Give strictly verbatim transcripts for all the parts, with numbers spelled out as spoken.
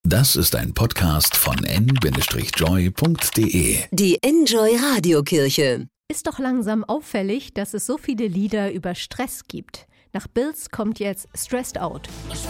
Das ist ein Podcast von en Bindestrich joy punkt de. Die Enjoy Radiokirche. Ist doch langsam auffällig, dass es so viele Lieder über Stress gibt. Nach Bills kommt jetzt Stressed Out.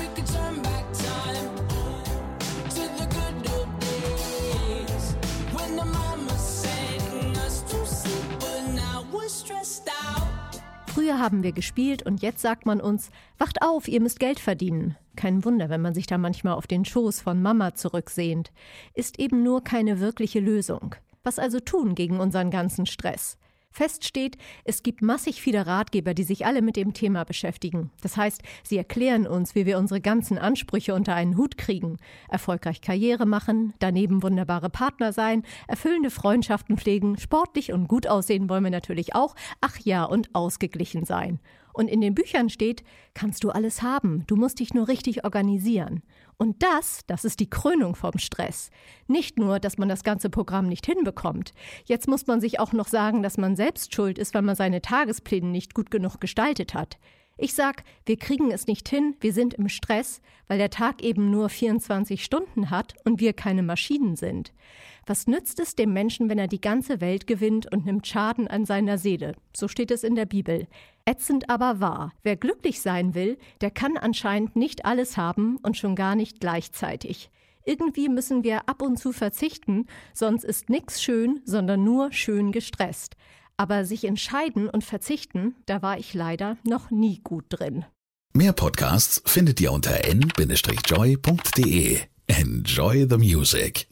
Früher haben wir gespielt und jetzt sagt man uns, wacht auf, ihr müsst Geld verdienen. Kein Wunder, wenn man sich da manchmal auf den Schoß von Mama zurücksehnt. Ist eben nur keine wirkliche Lösung. Was also tun gegen unseren ganzen Stress? Fest steht, es gibt massig viele Ratgeber, die sich alle mit dem Thema beschäftigen. Das heißt, sie erklären uns, wie wir unsere ganzen Ansprüche unter einen Hut kriegen. Erfolgreich Karriere machen, daneben wunderbare Partner sein, erfüllende Freundschaften pflegen, sportlich und gut aussehen wollen wir natürlich auch. Ach ja, und ausgeglichen sein. Und in den Büchern steht, kannst du alles haben, du musst dich nur richtig organisieren. Und das, das ist die Krönung vom Stress. Nicht nur, dass man das ganze Programm nicht hinbekommt. Jetzt muss man sich auch noch sagen, dass man selbst schuld ist, weil man seine Tagespläne nicht gut genug gestaltet hat. Ich sag, wir kriegen es nicht hin, wir sind im Stress, weil der Tag eben nur vierundzwanzig Stunden hat und wir keine Maschinen sind. Was nützt es dem Menschen, wenn er die ganze Welt gewinnt und nimmt Schaden an seiner Seele? So steht es in der Bibel. Ätzend aber wahr. Wer glücklich sein will, der kann anscheinend nicht alles haben und schon gar nicht gleichzeitig. Irgendwie müssen wir ab und zu verzichten, sonst ist nichts schön, sondern nur schön gestresst. Aber sich entscheiden und verzichten, da war ich leider noch nie gut drin. Mehr Podcasts findet ihr unter en Bindestrich joy punkt de. Enjoy the music.